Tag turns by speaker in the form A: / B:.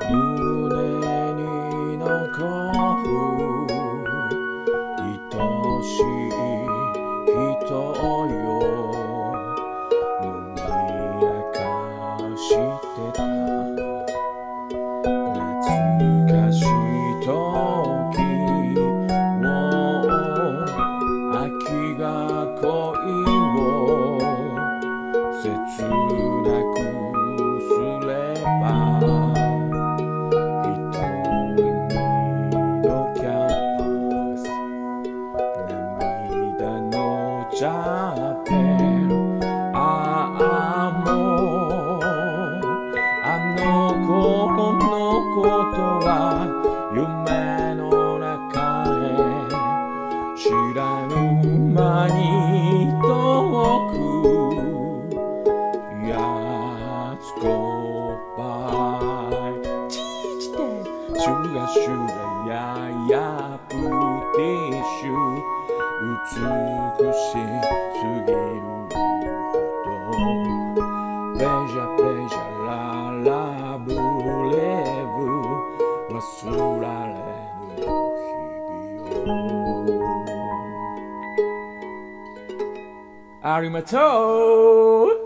A: 胸に残る愛しい人よ、飲み明かしてた懐かしい時を、秋が恋を切なくすれば、一人のキャンパス、涙のチャペル、もうあの頃のことは夢の中へ知らぬ間に遠くやつこばいちちてシュガシュガややプティッシュ美しすぎるほどプレジャープレジャーララブレブ忘られぬ日々をありがとう